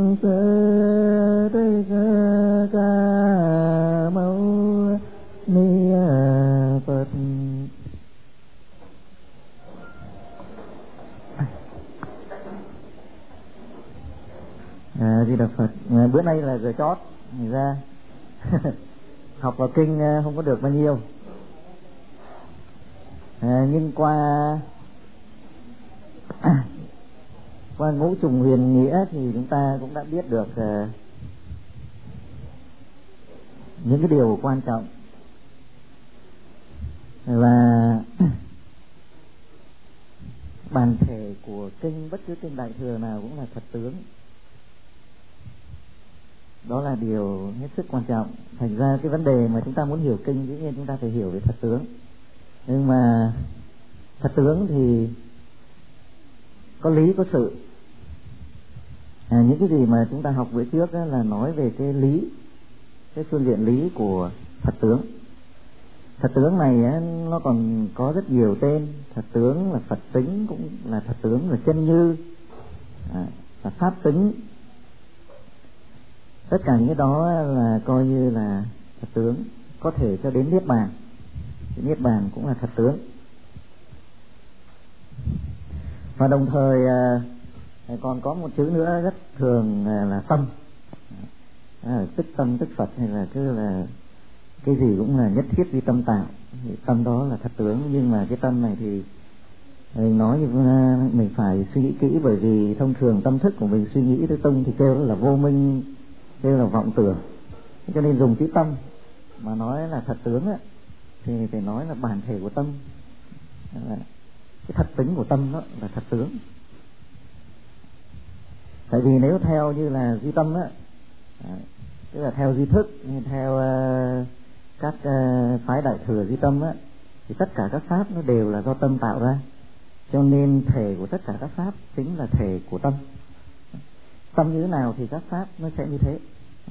Bổn Sư Thích Ca Mâu Ni Phật. Di Đà Phật. Bữa nay là giờ chót ra học vào kinh không có được bao nhiêu, nhưng qua ngũ trùng huyền nghĩa thì chúng ta cũng đã biết được những cái điều quan trọng. Và bản thể của kinh, bất cứ kinh Đại Thừa nào cũng là thật tướng. Đó là điều hết sức quan trọng. Thành ra cái vấn đề mà chúng ta muốn hiểu kinh, dĩ nhiên chúng ta phải hiểu về thật tướng. Nhưng mà thật tướng thì có lý có sự. Những cái gì mà chúng ta học bữa trước là nói về cái lý, cái phương diện lý của thật tướng. Thật tướng này nó còn có rất nhiều tên. Thật tướng là Phật tính, cũng là thật tướng là chân như, là pháp tính. Tất cả những cái đó là coi như là thật tướng. Có thể cho đến Niết Bàn. Niết Bàn cũng là thật tướng. Và đồng thời còn có một chữ nữa rất thường là tâm. Tức tâm tức Phật, hay là cứ là cái gì cũng là nhất thiết vi tâm tạo. Thì tâm đó là thật tướng. Nhưng mà cái tâm này thì mình nói mình phải suy nghĩ kỹ, bởi vì thông thường tâm thức của mình suy nghĩ tới tung thì kêu là vô minh, kêu là vọng tưởng. Cho nên dùng chữ tâm mà nói là thật tướng thì phải nói là bản thể của tâm, cái thật tính của tâm đó là thật tướng. Tại vì nếu theo như là duy tâm tức là theo duy thức, theo các phái Đại Thừa duy tâm thì tất cả các pháp nó đều là do tâm tạo ra. Cho nên thể của tất cả các pháp chính là thể của tâm. Tâm như thế nào thì các pháp nó sẽ như thế.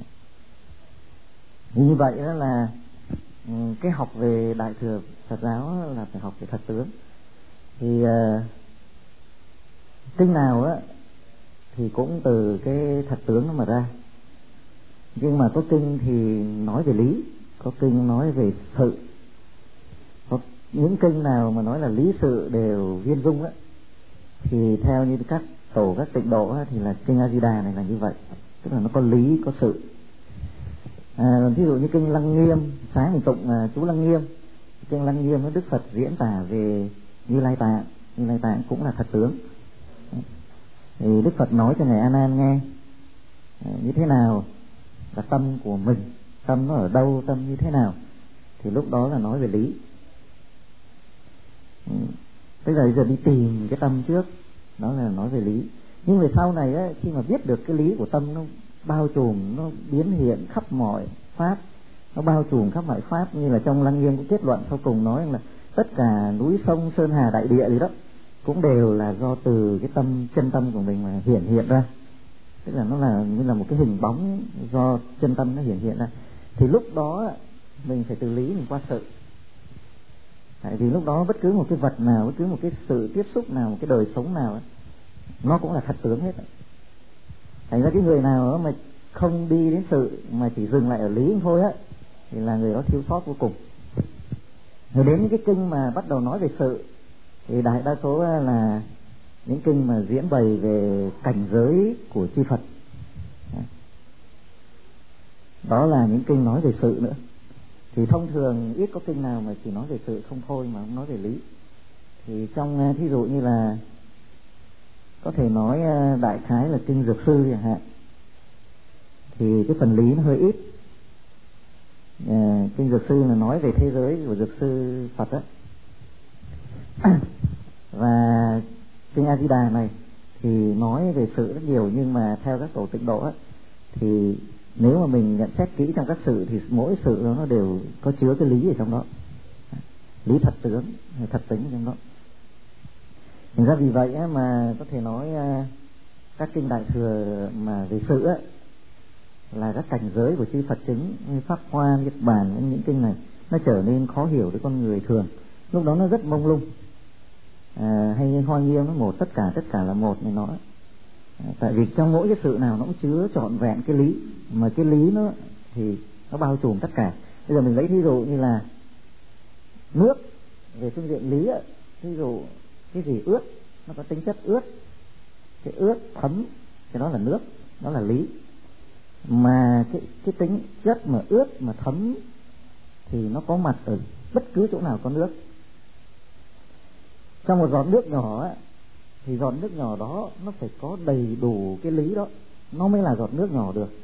Như vậy đó là cái học về Đại Thừa Phật giáo là phải học về thật tướng. Thì kinh nào thì cũng từ cái thật tướng nó mà ra. Nhưng mà có kinh thì nói về lý, có kinh nói về sự. Có những kinh nào mà nói là lý sự đều viên dung thì theo như các tổ, các tịnh độ thì là kinh A Di Đà này là như vậy. Tức là nó có lý, có sự. Ví dụ như kinh Lăng Nghiêm, sáng mình tụng chú Lăng Nghiêm. Kinh Lăng Nghiêm Đức Phật diễn tả về Như Lai Tạng. Như Lai Tạng cũng là thật tướng. Thì Đức Phật nói cho ngài A Nan nghe như thế nào là tâm của mình, tâm nó ở đâu, tâm như thế nào, thì lúc đó là nói về lý. Bây giờ đi tìm cái tâm trước, đó là nói về lý. Nhưng về sau này khi mà biết được cái lý của tâm, nó bao trùm, nó biến hiện khắp mọi pháp, nó bao trùm khắp mọi pháp. Như là trong Lăng Nghiêm cũng kết luận sau cùng nói là tất cả núi sông sơn hà đại địa gì đó cũng đều là do từ cái tâm, chân tâm của mình mà hiện ra. Tức là nó là như là một cái hình bóng do chân tâm nó hiện ra. Thì lúc đó mình phải từ lý mình qua sự. Tại vì lúc đó bất cứ một cái vật nào, bất cứ một cái sự tiếp xúc nào, một cái đời sống nào nó cũng là thật tướng hết. Thành ra cái người nào mà không đi đến sự mà chỉ dừng lại ở lý thôi thì là người đó thiếu sót vô cùng. Rồi đến những cái kinh mà bắt đầu nói về sự thì đại đa số là những kinh mà diễn bày về cảnh giới của chư Phật. Đó là những kinh nói về sự nữa. Thì thông thường ít có kinh nào mà chỉ nói về sự không thôi mà không nói về lý. Thì trong thí dụ như là có thể nói đại khái là kinh Dược Sư chẳng hạn, thì cái phần lý nó hơi ít. Kinh Dược Sư là nói về thế giới của Dược Sư Phật và kinh A Di Đà này thì nói về sự rất nhiều. Nhưng mà theo các tổ tịnh độ thì nếu mà mình nhận xét kỹ trong các sự thì mỗi sự nó đều có chứa cái lý ở trong đó, lý thật tướng, thật tính ở trong đó. Thành ra vì vậy mà có thể nói các kinh Đại Thừa mà về sự là các cảnh giới của chư Phật chính, như Pháp Hoa, Niết Bàn, những kinh này nó trở nên khó hiểu với con người thường. Lúc đó nó rất mông lung. Hay Hoa Nghiêm nó một, tất cả là một này nó. Tại vì trong mỗi cái sự nào nó cũng chứa trọn vẹn cái lý, mà cái lý nó thì nó bao trùm tất cả. Bây giờ mình lấy thí dụ như là nước, về phương diện lý á, ví dụ cái gì ướt nó có tính chất ướt, cái ướt thấm cái đó là nước, đó là lý. Mà cái tính chất mà ướt mà thấm thì nó có mặt ở bất cứ chỗ nào có nước. Trong một giọt nước nhỏ á, thì giọt nước nhỏ đó nó phải có đầy đủ cái lý đó, nó mới là giọt nước nhỏ được.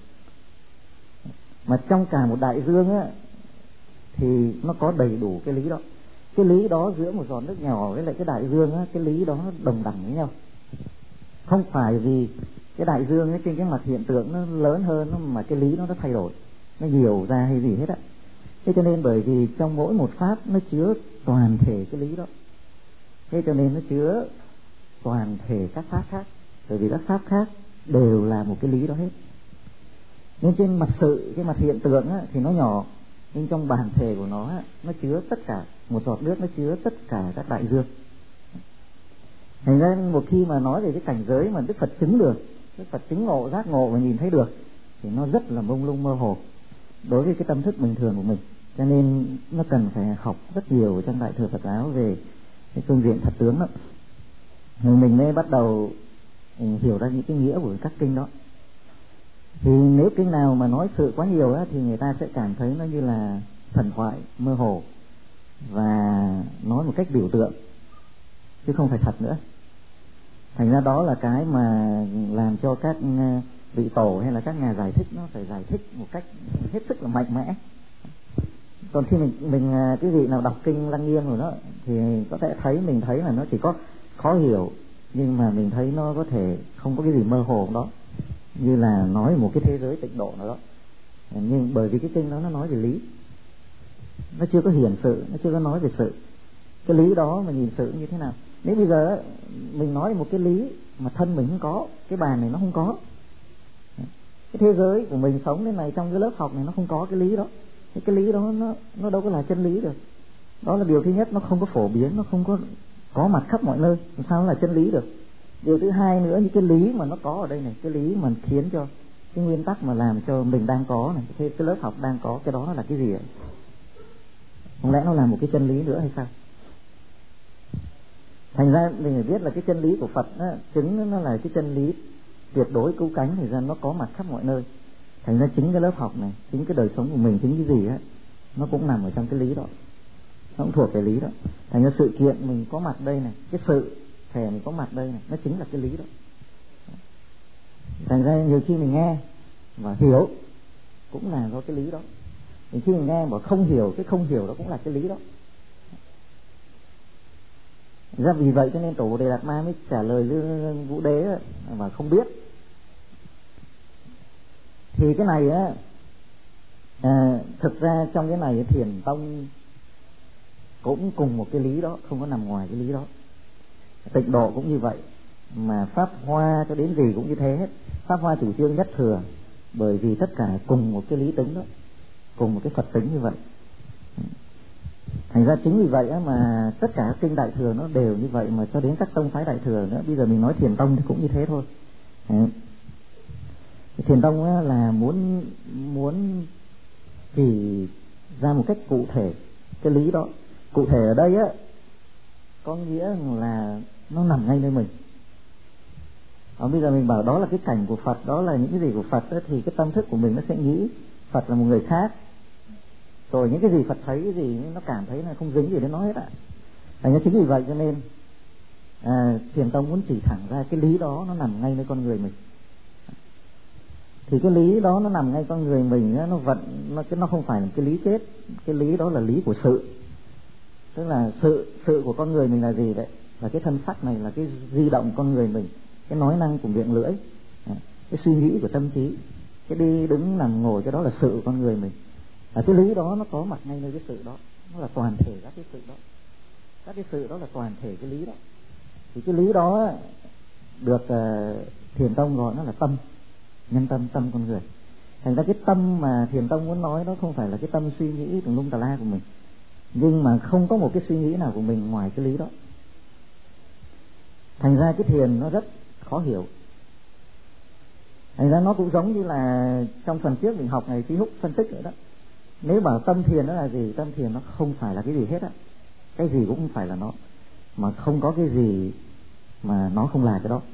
Mà trong cả một đại dương á thì nó có đầy đủ cái lý đó. Cái lý đó giữa một giọt nước nhỏ với lại cái đại dương á, cái lý đó đồng đẳng với nhau. Không phải vì cái đại dương ấy, trên cái mặt hiện tượng nó lớn hơn mà cái lý nó thay đổi, nó nhiều ra hay gì hết á. Thế cho nên bởi vì trong mỗi một pháp nó chứa toàn thể cái lý đó, thế cho nên nó chứa toàn thể các pháp khác. Bởi vì các pháp khác đều là một cái lý đó hết. Nhưng trên mặt sự, cái mặt hiện tượng á, thì nó nhỏ, nhưng trong bản thể của nó á, nó chứa tất cả. Một giọt nước nó chứa tất cả các đại dương. Thành ra một khi mà nói về cái cảnh giới mà Đức Phật chứng được, Đức Phật chứng ngộ, giác ngộ và nhìn thấy được, thì nó rất là mông lung mơ hồ đối với cái tâm thức bình thường của mình. Cho nên nó cần phải học rất nhiều trong Đại thừa Phật giáo về cái phương diện thật tướng đó, rồi mình mới bắt đầu hiểu ra những cái nghĩa của các kinh đó. Thì nếu kinh nào mà nói sự quá nhiều á, thì người ta sẽ cảm thấy nó như là thần thoại mơ hồ và nói một cách biểu tượng chứ không phải thật nữa. Thành ra đó là cái mà làm cho các vị tổ hay là các nhà giải thích nó phải giải thích một cách hết sức là mạnh mẽ. Còn khi mình cái vị nào đọc kinh Lăng Nghiêm rồi đó thì có thể mình thấy là nó chỉ có khó hiểu, nhưng mà mình thấy nó có thể không có cái gì mơ hồ đó, như là nói một cái thế giới tịnh độ nào đó. Nhưng bởi vì cái kinh đó nó nói về lý, nó chưa có hiển sự, nó chưa có nói về sự. Cái lý đó mà nhìn sự như thế nào? Nếu bây giờ mình nói một cái lý mà thân mình không có, cái bàn này nó không có, cái thế giới của mình sống đến này, trong cái lớp học này nó không có cái lý đó, cái lý đó nó đâu có là chân lý được. Đó là điều thứ nhất, nó không có phổ biến, nó không có mặt khắp mọi nơi, làm sao nó là chân lý được. Điều thứ hai nữa, những cái lý mà nó có ở đây này, cái lý mà khiến cho cái nguyên tắc mà làm cho mình đang có này, cái lớp học đang có, cái đó là cái gì ạ? Không lẽ nó là một cái chân lý nữa hay sao? Thành ra mình phải biết là cái chân lý của Phật á, chứng nó là cái chân lý tuyệt đối cứu cánh, thì ra nó có mặt khắp mọi nơi. Thành ra chính cái lớp học này, chính cái đời sống của mình, chính cái gì á, nó cũng nằm ở trong cái lý đó, nó cũng thuộc về lý đó. Thành ra sự kiện mình có mặt đây này, cái sự thể mình có mặt đây này, nó chính là cái lý đó. Thành ra nhiều khi mình nghe và hiểu cũng là do cái lý đó. Thì khi mình nghe mà không hiểu, cái không hiểu đó cũng là cái lý đó. Ra vì vậy cho nên tổ Bồ Đề Đạt Ma mới trả lời Vũ Đế và không biết. Thì cái này á, thực ra trong cái này Thiền Tông cũng cùng một cái lý đó, không có nằm ngoài cái lý đó. Tịnh độ cũng như vậy, mà Pháp Hoa cho đến gì cũng như thế hết. Pháp Hoa chủ trương nhất thừa, bởi vì tất cả cùng một cái lý tính đó, cùng một cái Phật tính như vậy. Thành ra chính vì vậy mà tất cả các kinh Đại Thừa nó đều như vậy, mà cho đến các tông phái Đại Thừa nữa. Bây giờ mình nói Thiền Tông thì cũng như thế thôi. Thiền Tông là muốn chỉ ra một cách cụ thể cái lý đó. Cụ thể ở đây á có nghĩa là nó nằm ngay nơi mình. Bây giờ mình bảo đó là cái cảnh của Phật, đó là những cái gì của Phật đó, thì cái tâm thức của mình nó sẽ nghĩ Phật là một người khác. Rồi những cái gì Phật thấy, cái gì nó cảm thấy là không dính gì đến nó hết ạ. Thành ra chính vì vậy cho nên Thiền Tông muốn chỉ thẳng ra cái lý đó nó nằm ngay nơi con người mình. Thì cái lý đó nó nằm ngay con người mình, nó không phải là cái lý chết. Cái lý đó là lý của sự. Tức là sự của con người mình là gì vậy? Là cái thân sắc này, là cái di động con người mình, cái nói năng của miệng lưỡi, cái suy nghĩ của tâm trí, cái đi đứng nằm ngồi, cái đó là sự của con người mình. Cái lý đó nó có mặt ngay nơi cái sự đó, nó là toàn thể các cái sự đó. Các cái sự đó là toàn thể cái lý đó. Thì cái lý đó được Thiền Tông gọi nó là tâm, nhân tâm, tâm con người. Thành ra cái tâm mà Thiền Tông muốn nói nó không phải là cái tâm suy nghĩ tùm lum tà la của mình, nhưng mà không có một cái suy nghĩ nào của mình ngoài cái lý đó. Thành ra cái thiền nó rất khó hiểu. Thành ra nó cũng giống như là trong phần trước mình học ngày Trí Húc phân tích vậy đó. Nếu bảo tâm thiền nó là gì, tâm thiền nó không phải là cái gì hết á, cái gì cũng không phải là nó, mà không có cái gì mà nó không là cái đó.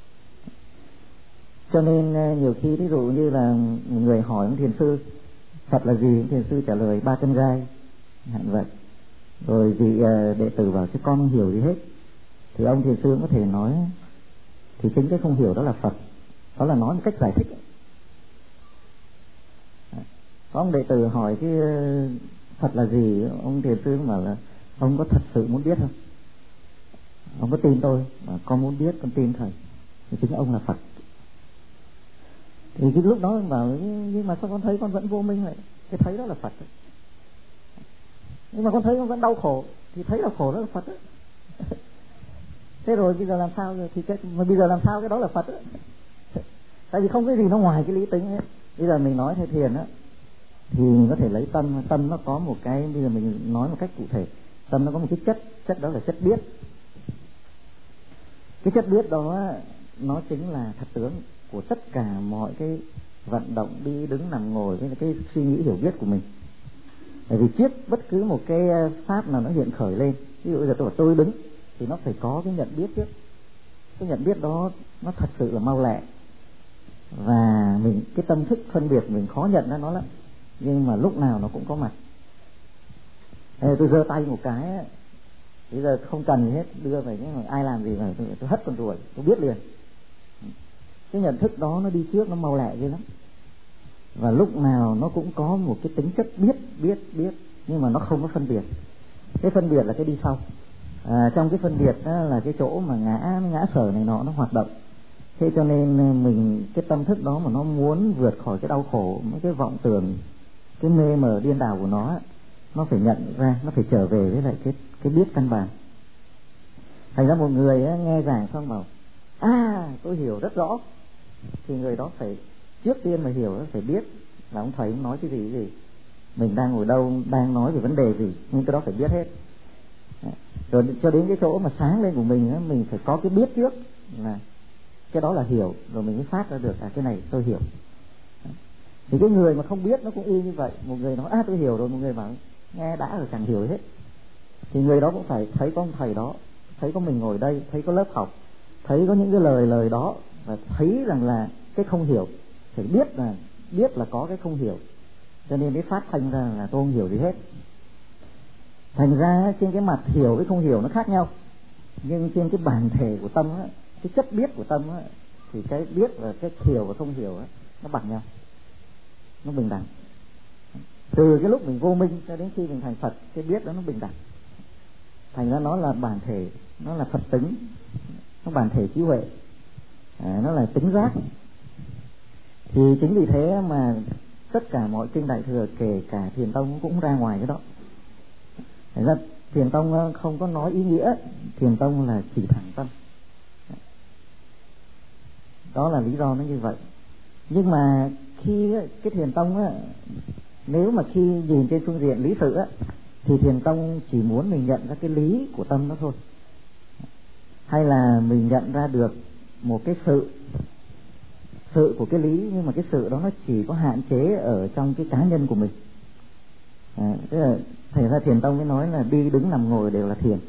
Cho nên nhiều khi ví dụ như là người hỏi ông thiền sư Phật là gì, thiền sư trả lời 3 cân gai hạn vật, rồi vị đệ tử bảo chứ con không hiểu gì hết, thì ông thiền sư cũng có thể nói thì chính cái không hiểu đó là Phật, đó là nói một cách giải thích. Có ông đệ tử hỏi cái Phật là gì, ông thiền sư cũng bảo là ông có thật sự muốn biết không, ông có tin tôi mà con muốn biết, con tin thầy, thì chính ông là Phật. Thì cái lúc đó ông bảo nhưng mà sao con thấy con vẫn vô minh vậy, cái thấy đó là Phật đấy. Nhưng mà con thấy con vẫn đau khổ thì thấy đau khổ đó là Phật đấy. Thế rồi bây giờ làm sao rồi, thì mà bây giờ làm sao cái đó là Phật đấy. Tại vì không cái gì nó ngoài cái lý tính hết. Bây giờ mình nói theo thiền á thì mình có thể lấy tâm nó có một cái, bây giờ mình nói một cách cụ thể, tâm nó có một cái chất đó là chất biết. Cái chất biết đó nó chính là thật tướng của tất cả mọi cái vận động đi đứng nằm ngồi với cái suy nghĩ hiểu biết của mình. Bởi vì trước bất cứ một cái pháp nào nó hiện khởi lên, ví dụ bây giờ tôi bảo tôi đứng thì nó phải có cái nhận biết trước. Cái nhận biết đó nó thật sự là mau lẹ, và mình cái tâm thức phân biệt mình khó nhận ra nó lắm, nhưng mà lúc nào nó cũng có mặt. Tôi giơ tay một cái, bây giờ không cần gì hết, đưa về cái ai làm gì mà tôi hất con ruồi, tôi biết liền. Cái nhận thức đó nó đi trước, nó mau lẹ ghê lắm, và lúc nào nó cũng có một cái tính chất biết, nhưng mà nó không có phân biệt. Cái phân biệt là cái đi sau. Trong cái phân biệt đó là cái chỗ mà ngã sở này nó hoạt động. Thế cho nên mình cái tâm thức đó mà nó muốn vượt khỏi cái đau khổ, mấy cái vọng tưởng, cái mê mờ điên đảo của nó phải nhận ra, nó phải trở về với lại cái biết căn bản. Thành ra một người nghe giảng xong bảo tôi hiểu rất rõ, thì người đó phải trước tiên mà hiểu, phải biết là ông thầy ông nói cái gì, mình đang ngồi đâu, đang nói về vấn đề gì, nhưng cái đó phải biết hết. Rồi cho đến cái chỗ mà sáng lên của mình phải có cái biết trước, là cái đó là hiểu, rồi mình mới phát ra được cái này tôi hiểu. Thì cái người mà không biết nó cũng y như vậy, một người nói tôi hiểu rồi, một người bảo nghe đã rồi chẳng hiểu hết, thì người đó cũng phải thấy có ông thầy đó, thấy có mình ngồi đây, thấy có lớp học, thấy có những cái lời đó, và thấy rằng là cái không hiểu, phải biết là có cái không hiểu, cho nên mới phát thanh ra là tôi không hiểu gì hết. Thành ra trên cái mặt hiểu với không hiểu nó khác nhau, nhưng trên cái bản thể của tâm á, cái chất biết của tâm á, thì cái biết và cái hiểu và không hiểu á, nó bằng nhau, nó bình đẳng. Từ cái lúc mình vô minh cho đến khi mình thành Phật, cái biết đó nó bình đẳng. Thành ra nó là bản thể, nó là Phật tính, nó bản thể trí huệ, nó là tính giác. Thì chính vì thế mà tất cả mọi kinh Đại Thừa, kể cả Thiền Tông cũng ra ngoài cái đó. Thành ra Thiền Tông không có nói ý nghĩa, Thiền Tông là chỉ thẳng tâm. Đó là lý do nó như vậy. Nhưng mà khi cái Thiền Tông á, nếu mà khi nhìn trên phương diện lý sự á, thì Thiền Tông chỉ muốn mình nhận ra cái lý của tâm đó thôi, hay là mình nhận ra được một cái sự của cái lý, nhưng mà cái sự đó nó chỉ có hạn chế ở trong cái cá nhân của mình. Tức là thành ra Thiền Tông mới nói là đi đứng nằm ngồi đều là thiền,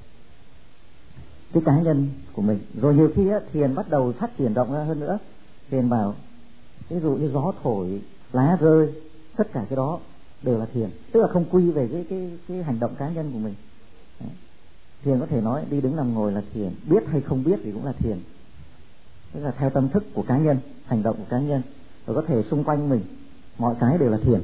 cái cá nhân của mình. Rồi nhiều khi á, thiền bắt đầu phát triển rộng ra hơn nữa. Thiền bảo ví dụ như gió thổi, lá rơi, tất cả cái đó đều là thiền, tức là không quy về cái hành động cá nhân của mình. Thiền có thể nói đi đứng nằm ngồi là thiền, biết hay không biết thì cũng là thiền, tức là theo tâm thức của cá nhân, hành động của cá nhân. Rồi có thể xung quanh mình mọi cái đều là thiền.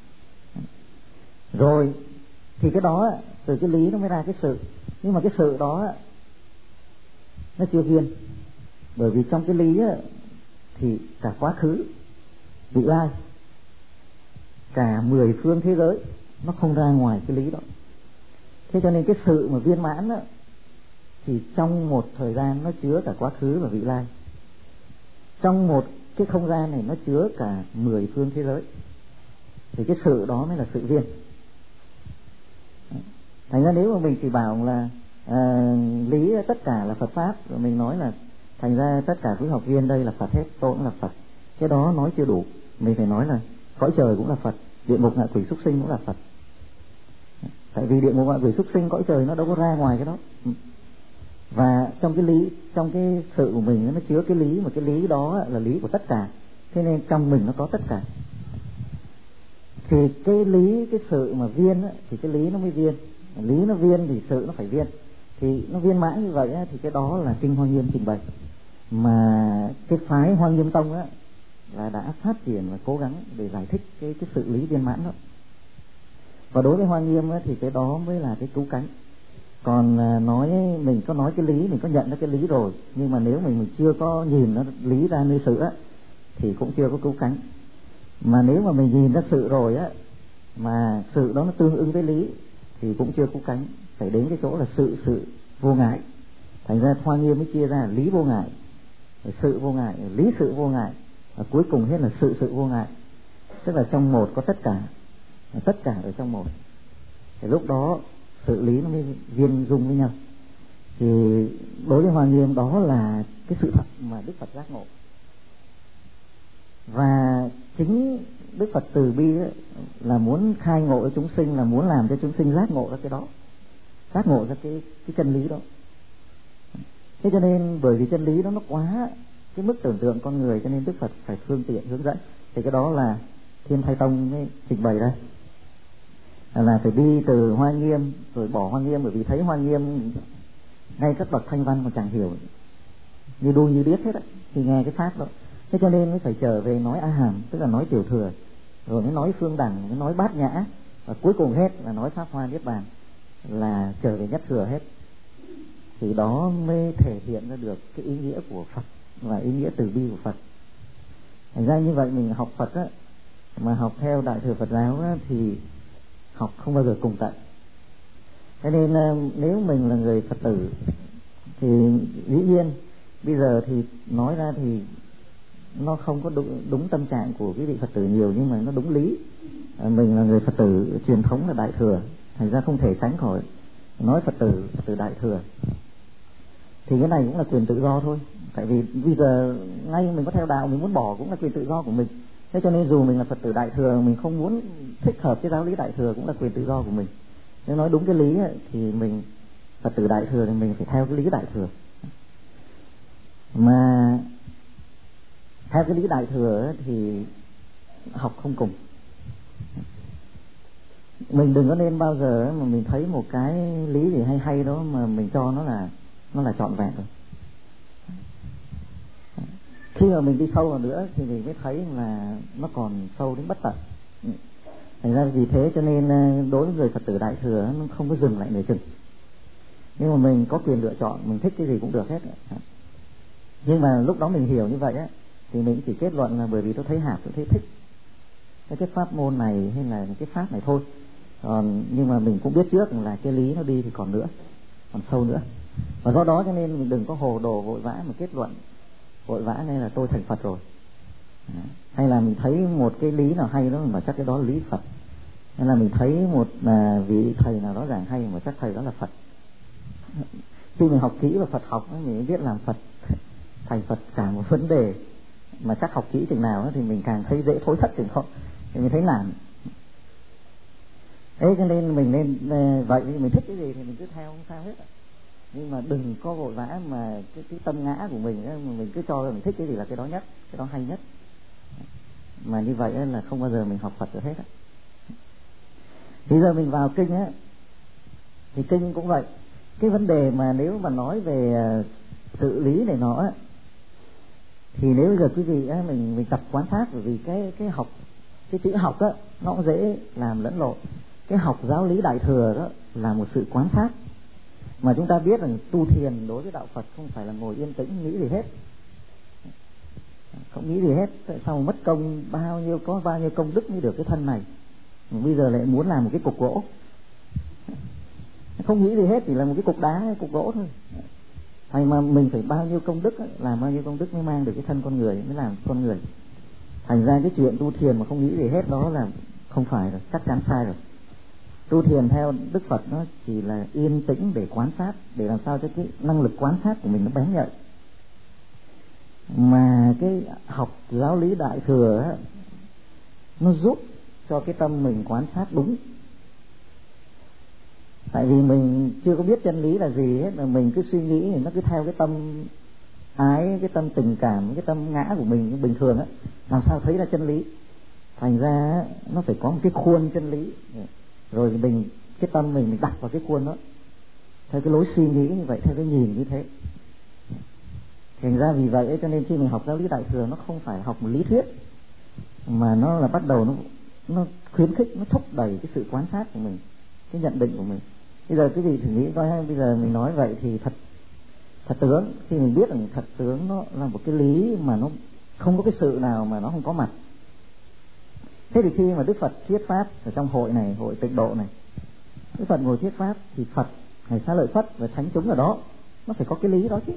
Rồi thì cái đó từ cái lý nó mới ra cái sự. Nhưng mà cái sự đó nó chưa viên, bởi vì trong cái lý thì cả quá khứ, vị lai, cả 10 phương thế giới nó không ra ngoài cái lý đó. Thế cho nên cái sự mà viên mãn thì trong một thời gian nó chứa cả quá khứ và vị lai, trong một cái không gian này nó chứa cả 10 phương thế giới, thì cái sự đó mới là sự viên. Thành ra nếu mà mình chỉ bảo là lý tất cả là Phật pháp, rồi mình nói là thành ra tất cả quý học viên đây là Phật hết, tôi cũng là Phật, cái đó nói chưa đủ. Mình phải nói là cõi trời cũng là Phật, địa ngục ngạ quỷ súc sinh cũng là Phật. Tại vì địa ngục ngạ quỷ súc sinh cõi trời nó đâu có ra ngoài cái đó. Và trong cái lý, trong cái sự của mình nó chứa cái lý, mà cái lý đó là lý của tất cả, thế nên trong mình nó có tất cả. Thì cái lý, cái sự mà viên á, thì cái lý nó mới viên, lý nó viên thì sự nó phải viên. Thì nó viên mãn như vậy á, thì cái đó là kinh Hoa Nghiêm trình bày. Mà cái phái Hoa Nghiêm Tông á là đã phát triển và cố gắng để giải thích cái sự lý viên mãn đó. Và đối với Hoa Nghiêm á, thì cái đó mới là cái cứu cánh. Còn nói mình có nói cái lý, mình có nhận ra cái lý rồi, nhưng mà nếu mình chưa có nhìn nó lý ra nơi sự á thì cũng chưa có cứu cánh. Mà nếu mà mình nhìn ra sự rồi á, mà sự đó nó tương ứng với lý thì cũng chưa cứu cánh. Phải đến cái chỗ là sự vô ngại. Thành ra Hoa Nghiêm mới chia ra lý vô ngại, sự vô ngại, lý sự vô ngại, và cuối cùng hết là sự vô ngại. Tức là trong một có tất cả, tất cả ở trong một. Thì lúc đó sự lý nó mới viên dung với nhau. Thì đối với Hoa Nghiêm đó là cái sự thật mà Đức Phật giác ngộ. Và chính Đức Phật từ bi ấy, là muốn khai ngộ cho chúng sinh, là muốn làm cho chúng sinh giác ngộ ra cái đó, giác ngộ ra cái chân lý đó. Thế cho nên bởi vì chân lý đó nó quá cái mức tưởng tượng con người, cho nên Đức Phật phải phương tiện hướng dẫn. Thì cái đó là Thiên Thai Tông mới trình bày đây, là phải đi từ Hoa Nghiêm rồi bỏ Hoa Nghiêm, bởi vì thấy Hoa Nghiêm ngay các bậc thanh văn mà chẳng hiểu, như đu như điếc hết á khi nghe cái pháp đó. Thế cho nên mới phải trở về nói A Hàm, tức là nói tiểu thừa, rồi mới nói phương đẳng, mới nói bát nhã, và cuối cùng hết là nói pháp hoa niết bàn, là trở về nhất thừa hết. Thì đó mới thể hiện ra được cái ý nghĩa của Phật và ý nghĩa từ bi của Phật. Thành ra như vậy mình học Phật á, mà học theo Đại thừa Phật giáo á, thì học không bao giờ cùng tận. Cho nên nếu mình là người Phật tử thì dĩ nhiên bây giờ thì nói ra thì nó không có đúng tâm trạng của quý vị Phật tử nhiều, nhưng mà nó đúng lý. Mình là người Phật tử truyền thống là Đại thừa, thành ra không thể tránh khỏi nói Phật tử Đại thừa. Thì cái này cũng là quyền tự do thôi. Tại vì bây giờ ngay mình có theo đạo, mình muốn bỏ cũng là quyền tự do của mình. Thế cho nên dù mình là Phật tử Đại thừa, mình không muốn thích hợp cái giáo lý Đại thừa cũng là quyền tự do của mình. Nếu nói đúng cái lý ấy, thì mình Phật tử Đại thừa thì mình phải theo cái lý Đại thừa. Mà theo cái lý Đại thừa ấy, thì học không cùng. Mình đừng có nên bao giờ mà mình thấy một cái lý gì hay đó mà mình cho nó là trọn vẹn rồi. Khi mà mình đi sâu vào nữa thì mình mới thấy là nó còn sâu đến bất tận. Thành ra vì thế cho nên đối với người Phật tử Đại thừa nó không có dừng lại nửa chừng. Nhưng mà mình có quyền lựa chọn, mình thích cái gì cũng được hết. Nhưng mà lúc đó mình hiểu như vậy á, thì mình chỉ kết luận là bởi vì tôi thấy hạt, tôi thấy thích cái pháp môn này hay là cái pháp này thôi. Nhưng mà mình cũng biết trước là cái lý nó đi thì còn nữa, còn sâu nữa. Và do đó cho nên mình đừng có hồ đồ vội vã mà kết luận vội vã nên là tôi thành Phật rồi. Hay là mình thấy một cái lý nào hay đó mà chắc cái đó là lý Phật. Hay là mình thấy một vị thầy nào đó giảng hay mà chắc thầy đó là Phật. Khi mình học kỹ về Phật học mình mới biết làm Phật, thành Phật cả một vấn đề. Mà chắc học kỹ chừng nào thì mình càng thấy dễ thối thất chừng đó, thì mình thấy nản. Thế cho nên mình nên vậy, mình thích cái gì thì mình cứ theo, không sao hết. Nhưng mà đừng có vội vã mà cái tâm ngã của mình ấy, mà mình cứ cho là mình thích cái gì là cái đó nhất, cái đó hay nhất. Mà như vậy là không bao giờ mình học Phật được hết. Bây giờ mình vào kinh á, thì kinh cũng vậy. Cái vấn đề mà nếu mà nói về sự lý này nó á, thì nếu bây giờ quý vị á, mình tập quán sát, bởi vì cái học, cái chữ học á nó cũng dễ làm lẫn lộn. Cái học giáo lý Đại thừa đó là một sự quán sát. Mà chúng ta biết rằng tu thiền đối với đạo Phật không phải là ngồi yên tĩnh nghĩ gì hết, không nghĩ gì hết. Tại sao mất công bao nhiêu công đức mới được cái thân này, mà bây giờ lại muốn làm một cái cục gỗ, không nghĩ gì hết, chỉ là một cái cục đá hay cục gỗ thôi. Hay mà mình phải bao nhiêu công đức, làm bao nhiêu công đức mới mang được cái thân con người, mới làm con người. Thành ra cái chuyện tu thiền mà không nghĩ gì hết đó là không phải rồi, chắc chắn sai rồi. Tu thiền theo Đức Phật nó chỉ là yên tĩnh để quan sát, để làm sao cho cái năng lực quan sát của mình nó bén nhạy. Mà cái học giáo lý Đại Thừa á, nó giúp cho cái tâm mình quan sát đúng. Tại vì mình chưa có biết chân lý là gì hết, mà mình cứ suy nghĩ thì nó cứ theo cái tâm ái, cái tâm tình cảm, cái tâm ngã của mình bình thường á, làm sao thấy ra chân lý. Thành ra nó phải có một cái khuôn chân lý, rồi mình cái tâm mình đặt vào cái khuôn đó, theo cái lối suy nghĩ như vậy, theo cái nhìn như thế. Thành ra vì vậy cho nên khi mình học giáo lý Đại Thừa, nó không phải học một lý thuyết, mà nó là bắt đầu nó khuyến khích, nó thúc đẩy cái sự quan sát của mình, cái nhận định của mình. Bây giờ quý vị thử nghĩ coi, bây giờ mình nói vậy thì thật tướng, khi mình biết rằng thật tướng nó là một cái lý mà nó không có cái sự nào mà nó không có mặt. Thế thì khi mà Đức Phật thuyết pháp ở trong hội này, hội Tịnh Độ này, Đức Phật ngồi thuyết pháp thì Phật hay Xá Lợi Phất và thánh chúng ở đó, nó phải có cái lý đó chứ.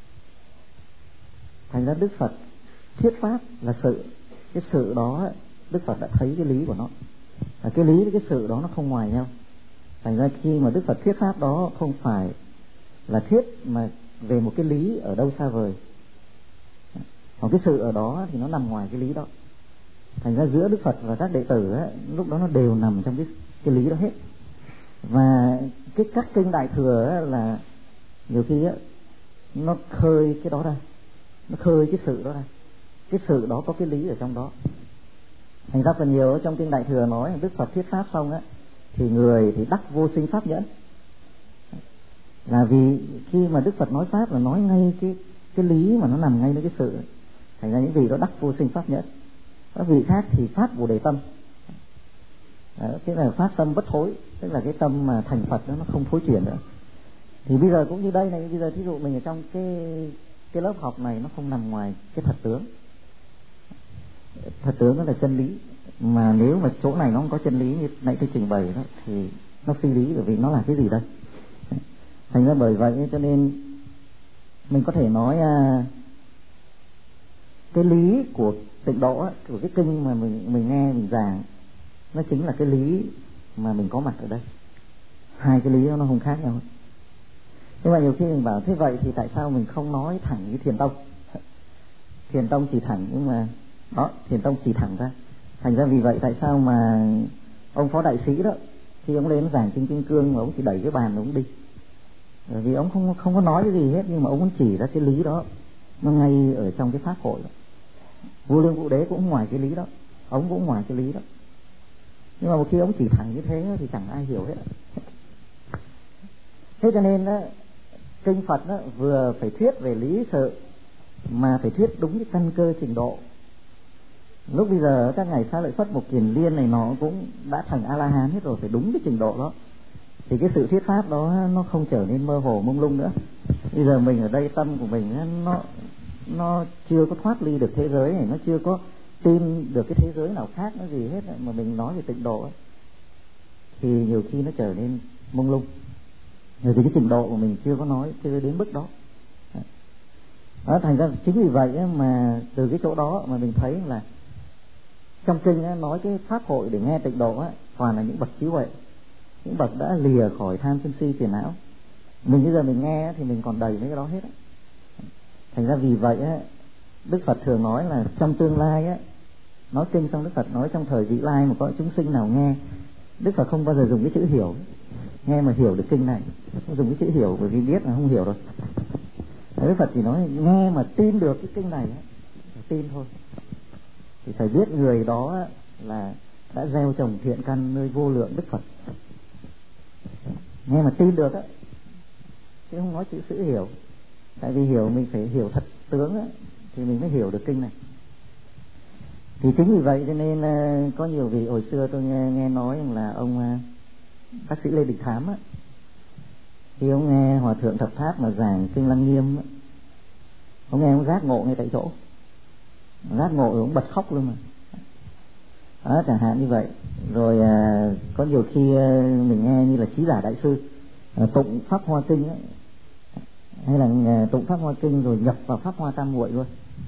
Thành ra Đức Phật thuyết pháp là sự, cái sự đó Đức Phật đã thấy cái lý của nó, và cái lý với cái sự đó nó không ngoài nhau. Thành ra khi mà Đức Phật thuyết pháp đó không phải là thuyết mà về một cái lý ở đâu xa vời, còn cái sự ở đó thì nó nằm ngoài cái lý đó. Thành ra giữa Đức Phật và các đệ tử ấy, lúc đó nó đều nằm trong cái lý đó hết. Và các kinh Đại Thừa ấy, là nhiều khi ấy, nó khơi cái đó ra, nó khơi cái sự đó ra, cái sự đó có cái lý ở trong đó. Thành ra phần nhiều trong kinh Đại Thừa nói Đức Phật thuyết pháp xong á, thì người thì đắc vô sinh pháp nhẫn, là vì khi mà Đức Phật nói pháp là nói ngay cái lý mà nó nằm ngay nơi cái sự. Thành ra những vị đó đắc vô sinh pháp nhẫn. Các vị khác thì phát Bồ Đề tâm, cái là phát tâm bất thối, tức là cái tâm mà thành Phật đó, nó không thối chuyển nữa. Thì bây giờ cũng như đây này, bây giờ thí dụ mình ở trong cái lớp học này, nó không nằm ngoài cái thật tướng. Thật tướng đó là chân lý, mà nếu mà chỗ này nó không có chân lý như nãy tôi trình bày đó, thì nó phi lý, bởi vì nó là cái gì đây. Thành ra bởi vậy cho nên mình có thể nói cái lý của Tịnh Độ á, của cái kinh mà mình nghe mình giảng, nó chính là cái lý mà mình có mặt ở đây. Hai cái lý đó nó không khác nhau. Nhưng mà nhiều khi mình bảo thế vậy thì tại sao mình không nói thẳng với Thiền Tông? Thiền Tông chỉ thẳng, nhưng mà đó, Thiền Tông chỉ thẳng ra. Thành ra vì vậy tại sao mà ông Phó Đại Sĩ đó, khi ông lên giảng kinh Kim Cương mà ông chỉ đẩy cái bàn ông đi, bởi vì ông không có nói cái gì hết, nhưng mà ông chỉ ra cái lý đó, nó ngay ở trong cái pháp hội đó. Vô Lượng Vũ Đế cũng ngoài cái lý đó, ông cũng ngoài cái lý đó. Nhưng mà một khi ông chỉ thẳng như thế thì chẳng ai hiểu hết. Thế cho nên đó, kinh Phật đó, vừa phải thuyết về lý sự, mà phải thuyết đúng cái căn cơ trình độ. Lúc bây giờ các ngài Xá Lợi Phất, Mục Kiền Liên này nó cũng đã thành A-la-hán hết rồi, phải đúng cái trình độ đó, thì cái sự thuyết pháp đó nó không trở nên mơ hồ mông lung nữa. Bây giờ mình ở đây tâm của mình nó chưa có thoát ly được thế giới này, nó chưa có tin được cái thế giới nào khác nó gì hết, mà mình nói về Tịnh Độ ấy, thì nhiều khi nó trở nên mông lung, bởi vì cái trình độ của mình chưa có nói, chưa đến mức đó. Đó, thành ra chính vì vậy mà từ cái chỗ đó mà mình thấy là trong kinh nói cái pháp hội để nghe Tịnh Độ toàn là những bậc trí huệ, những bậc đã lìa khỏi tham sân si phiền não. Mình bây giờ mình nghe thì mình còn đầy mấy cái đó hết. Thành ra vì vậy Đức Phật thường nói là trong tương lai nói kinh xong Đức Phật nói trong thời vị lai mà có chúng sinh nào nghe, Đức Phật không bao giờ dùng cái chữ hiểu, nghe mà hiểu được kinh này, không dùng cái chữ hiểu, bởi vì biết là không hiểu rồi. Đức Phật chỉ nói nghe mà tin được cái kinh này, tin thôi, thì phải biết người đó là đã gieo trồng thiện căn nơi vô lượng Đức Phật. Nghe mà tin được chứ không nói chữ sự hiểu. Tại vì hiểu mình phải hiểu thật tướng thì mình mới hiểu được kinh này. Thì chính vì vậy cho nên có nhiều vị hồi xưa tôi nghe nói là ông bác sĩ Lê Đình Thám khi ông nghe Hòa Thượng Thập Tháp mà giảng kinh Lăng Nghiêm, ông nghe ông giác ngộ ngay tại chỗ, giác ngộ rồi ông bật khóc luôn mà. Đó, chẳng hạn như vậy. Rồi có nhiều khi mình nghe như là Trí Giả Đại Sư tụng Pháp Hoa Kinh hay là tụng Pháp Hoa Kinh rồi nhập vào Pháp Hoa Tam Muội luôn,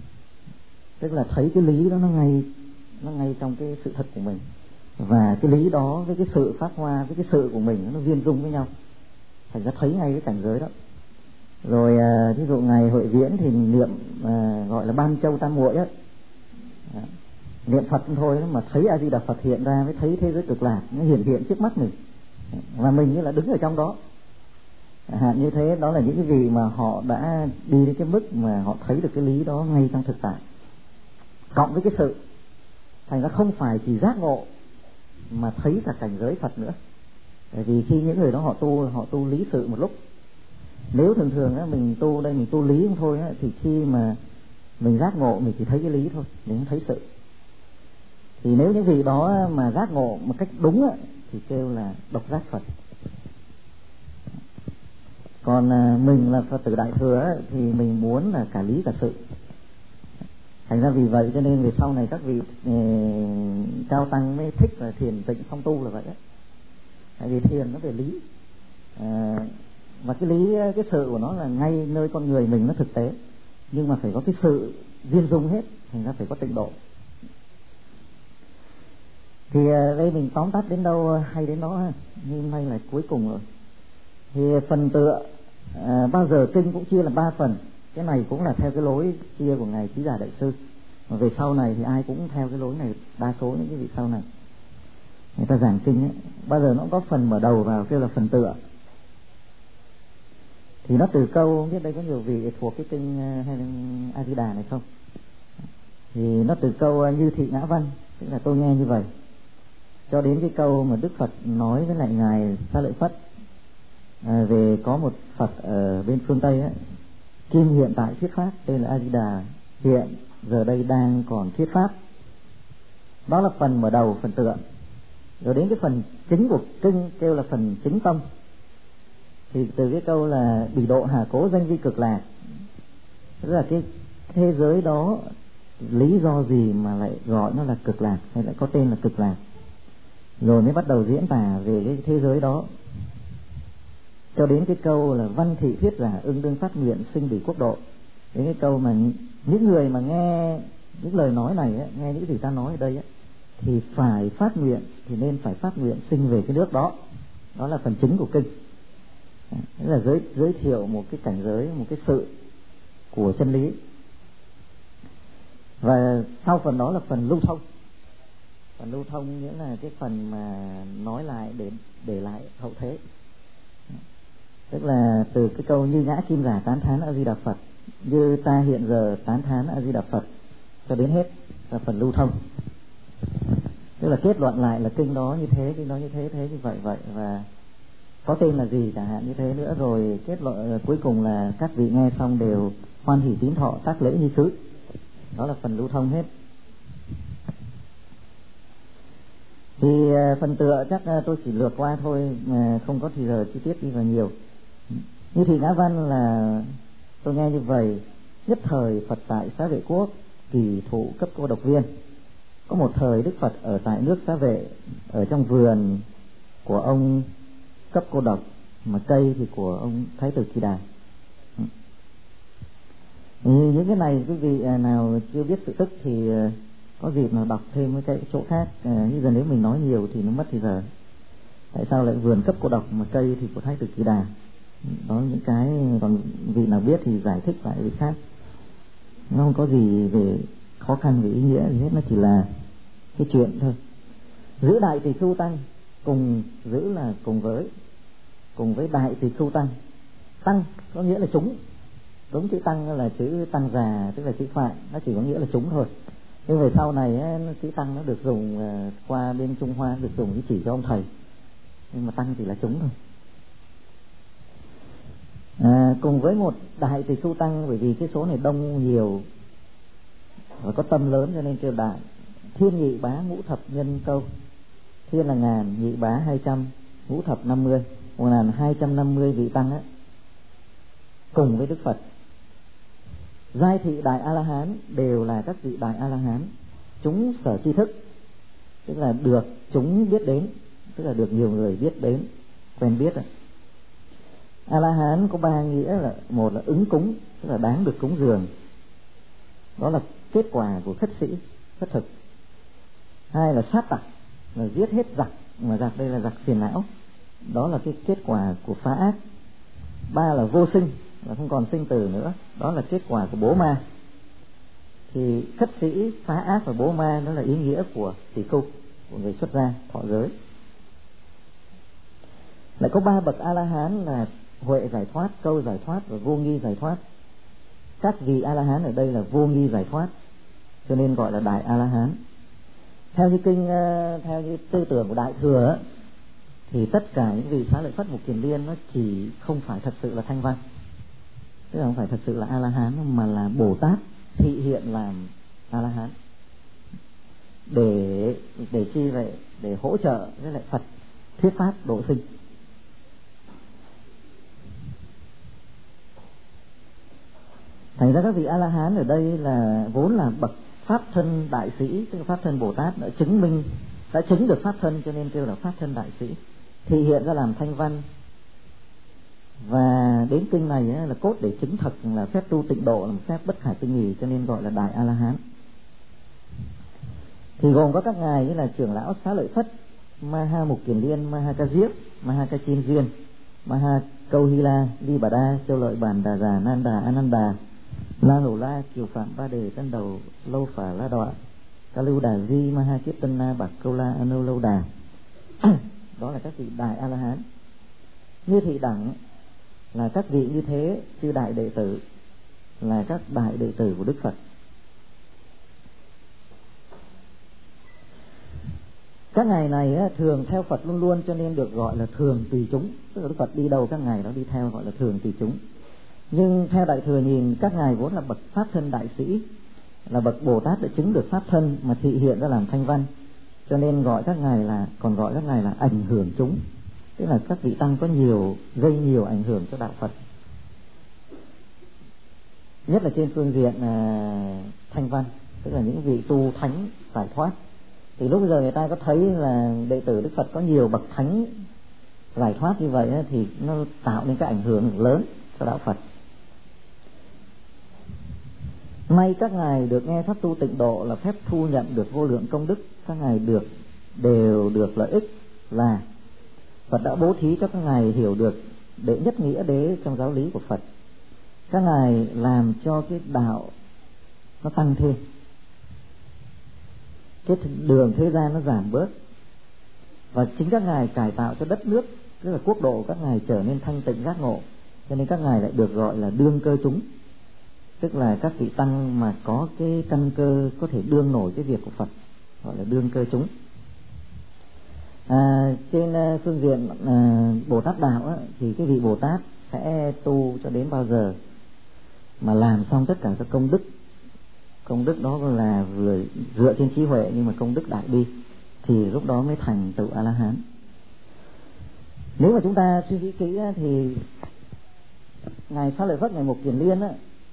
tức là thấy cái lý đó nó ngay trong cái sự thật của mình, và cái lý đó với cái sự Pháp Hoa với cái sự của mình nó viên dung với nhau, thành ra thấy ngay cái cảnh giới đó. Rồi ví dụ ngày hội viễn thì niệm gọi là ban châu tam muội á, niệm Phật thôi mà thấy A Di Đà Phật hiện ra, mới thấy thế giới cực lạc nó hiện trước mắt mình, và mình như là đứng ở trong đó. Như thế đó là những cái vị mà họ đã đi đến cái mức mà họ thấy được cái lý đó ngay trong thực tại, cộng với cái sự thành ra không phải chỉ giác ngộ mà thấy cả cảnh giới Phật nữa. Bởi vì khi những người đó họ tu lý sự một lúc. Nếu thường thường á, mình tu đây mình tu lý không thôi á, thì khi mà mình giác ngộ mình chỉ thấy cái lý thôi, mình không thấy sự. Thì nếu những vị đó mà giác ngộ một cách đúng á, thì kêu là độc giác Phật. Còn mình là Phật tử Đại Thừa á, thì mình muốn là cả lý cả sự. Thành ra vì vậy cho nên về sau này các vị cao tăng mới thích là thiền tịnh song tu là vậy á. Tại vì thiền nó về lý, và cái lý, cái sự của nó là ngay nơi con người mình nó thực tế, nhưng mà phải có cái sự duyên dung hết, thành ra phải có tịnh độ. Thì đây mình tóm tắt đến đâu hay đến đó ha, nhưng nay là cuối cùng rồi. Thì phần tựa bao giờ kinh cũng chia là 3 phần. Cái này cũng là theo cái lối chia của ngài Trí Giả Đại Sư, mà về sau này thì ai cũng theo cái lối này, đa số những cái vị sau này người ta giảng kinh ấy, bao giờ nó cũng có phần mở đầu vào kêu là phần tựa. Thì nó từ câu, không biết đây có nhiều vị thuộc cái kinh hay A Di Đà này không, thì nó từ câu như thị ngã văn, tức là tôi nghe như vậy, cho đến cái câu mà Đức Phật nói với lại ngài Xá Lợi Phất về có một Phật ở bên phương Tây ấy, kim hiện tại thuyết pháp, tên là A Di Đà, hiện giờ đây đang còn thuyết pháp. Đó là phần mở đầu, phần tựa. Rồi đến cái phần chính của kinh kêu là phần chính tâm. Thì từ cái câu là bỉ độ hà cố danh vi cực lạc, tức là cái thế giới đó lý do gì mà lại gọi nó là cực lạc, hay lại có tên là cực lạc. Rồi mới bắt đầu diễn tả về cái thế giới đó, cho đến cái câu là văn thị thuyết giả ưng đương phát nguyện sinh bỉ quốc độ. Đến cái câu mà những người mà nghe những lời nói này ấy, nghe những gì ta nói ở đây ấy, thì phải phát nguyện, thì nên phải phát nguyện sinh về cái nước đó. Đó là phần chính của kinh. Đó là giới thiệu một cái cảnh giới, một cái sự của chân lý. Và sau phần đó là phần lưu thông. Phần lưu thông nghĩa là cái phần mà nói lại để lại hậu thế. Tức là từ cái câu như ngã kim giả tán thán A Di Đà Phật, như ta hiện giờ tán thán A Di Đà Phật, cho đến hết là phần lưu thông. Tức là kết luận lại là kinh đó như thế, kinh đó như thế, thế như vậy, và có tên là gì chẳng hạn như thế nữa. Rồi kết luận cuối cùng là các vị nghe xong đều hoan hỷ tín thọ tác lễ như cứ. Đó là phần lưu thông hết. Thì phần tựa chắc tôi chỉ lược qua thôi, mà không có thì giờ chi tiết đi vào nhiều. Như thị ngã văn là tôi nghe như vậy: nhất thời Phật tại Xá Vệ Quốc, kỳ thụ cấp cô độc viên. Có một thời Đức Phật ở tại nước Xá Vệ, ở trong vườn của ông cấp cô độc, mà cây thì của ông Thái tử Kỳ Đà. Những cái này quý vị nào chưa biết sự tức thì có dịp nào đọc thêm cái chỗ khác, như giờ nếu mình nói nhiều thì nó mất thì giờ. Tại sao lại vườn cấp cô độc mà cây thì của Thái tử Kỳ Đà? Đó những cái còn vị nào biết thì giải thích lại vị khác. Nó không có gì về khó khăn về ý nghĩa gì hết, nó chỉ là cái chuyện thôi. Giữ đại tỳ khưu tăng, cùng giữ là cùng với đại tỳ khưu tăng. Tăng có nghĩa là chúng, đúng chữ tăng là chữ tăng già, tức là chữ Phạn, nó chỉ có nghĩa là chúng thôi. Nhưng về sau này chữ tăng nó được dùng qua bên Trung Hoa, được dùng để chỉ cho ông thầy, nhưng mà tăng chỉ là chúng thôi. Cùng với một đại tỳ khưu tăng, bởi vì cái số này đông nhiều và có tâm lớn cho nên kêu đại. Thiên nhị bá ngũ thập nhân câu. Thiên là 1000, nhị bá 200, ngũ thập 50, 1250 vị tăng á, cùng với Đức Phật. Giai thị đại A La Hán đều là các vị đại A La Hán, chúng sở tri thức, tức là được chúng biết đến, tức là được nhiều người biết đến, quen biết. A La Hán có 3 nghĩa là: một là ứng cúng, tức là đáng được cúng dường, đó là kết quả của khất sĩ, khất thực. 2 là sát tặc, là giết hết giặc, mà giặc đây là giặc phiền não, đó là cái kết quả của phá ác. 3 là vô sinh, là không còn sinh tử nữa, đó là kết quả của bố ma. Thì khất sĩ phá ác và bố ma, đó là ý nghĩa của tỷ khu, của người xuất gia thọ giới. Lại có 3 bậc A La Hán là huệ giải thoát, câu giải thoát và vô nghi giải thoát. Các vị A La Hán ở đây là vô nghi giải thoát, cho nên gọi là đại A La Hán. Theo như theo như tư tưởng của Đại Thừa thì tất cả những vị Xá Lợi Phất, Mục Kiền Liên nó chỉ không phải thật sự là thanh văn, tức là không phải thật sự là A La Hán, mà là Bồ Tát thị hiện làm A La Hán để chi vậy? Để hỗ trợ với lại Phật thuyết pháp độ sinh. Thành ra các vị A La Hán ở đây là vốn là bậc pháp thân đại sĩ, tức là pháp thân Bồ Tát đã chứng được pháp thân, cho nên kêu là pháp thân đại sĩ, thị hiện ra làm thanh văn. Và đến kinh này là cốt để chứng thực là phép tu tịnh độ là một phép bất khả tư nghì, cho nên gọi là đại A La Hán. Thì gồm có các ngài như là trưởng lão Xá Lợi Phất, Maha Mục Kiền Liên, Maha Ca Diếp, Maha Ca Chiên Duyên, Maha Câu Hy La, Ly Bà Đa, Châu Lợi Bản Đà Già, Nan Đà, Ananda, La Hổ La, Kiều Phạm Ba Đề, Tân Đầu, Lâu Phả La Đọa, Ca Lưu Đà Di, Maha Kiếp Tân Na, Bạc Câu La, Anu Lâu Đà. Đó là các vị đại A La Hán. Như thị đẳng là các vị như thế, chư đại đệ tử là các đại đệ tử của Đức Phật. Các ngài này thường theo Phật luôn luôn, cho nên được gọi là thường tùy chúng, tức là Đức Phật đi đâu các ngài đó đi theo, gọi là thường tùy chúng. Nhưng theo Đại Thừa nhìn, các ngài vốn là bậc pháp thân đại sĩ, là bậc Bồ Tát đã chứng được pháp thân mà thị hiện ra làm thanh văn, cho nên gọi các ngài là ảnh hưởng chúng, tức là các vị tăng có gây nhiều ảnh hưởng cho đạo Phật, nhất là trên phương diện thanh văn, tức là những vị tu thánh giải thoát. Thì lúc bây giờ người ta có thấy là đệ tử Đức Phật có nhiều bậc thánh giải thoát như vậy thì nó tạo nên cái ảnh hưởng lớn cho đạo Phật. May các ngài được nghe pháp tu tịnh độ là phép thu nhận được vô lượng công đức. Các ngài đều được lợi ích là Phật đã bố thí cho các ngài hiểu được đệ nhất nghĩa đế trong giáo lý của Phật. Các ngài làm cho cái đạo nó tăng thêm, cái đường thế gian nó giảm bớt, và chính các ngài cải tạo cho đất nước, tức là quốc độ các ngài trở nên thanh tịnh giác ngộ, cho nên các ngài lại được gọi là đương cơ chúng, tức là các vị tăng mà có cái căn cơ có thể đương nổi cái việc của Phật, gọi là đương cơ chúng. Trên phương diện Bồ Tát đạo thì cái vị Bồ Tát sẽ tu cho đến bao giờ mà làm xong tất cả các công đức đó là vừa dựa trên trí huệ nhưng mà công đức đại bi, thì lúc đó mới thành tựu A La Hán. Nếu mà chúng ta suy nghĩ kỹ thì ngài Xá Lợi Phất, ngài Mục Kiền Liên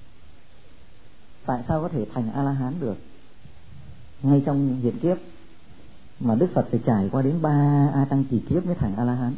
tại sao có thể thành A La Hán được ngay trong hiện kiếp, mà Đức Phật phải trải qua đến 3 A Tăng kỳ kiếp mới thành A La Hán.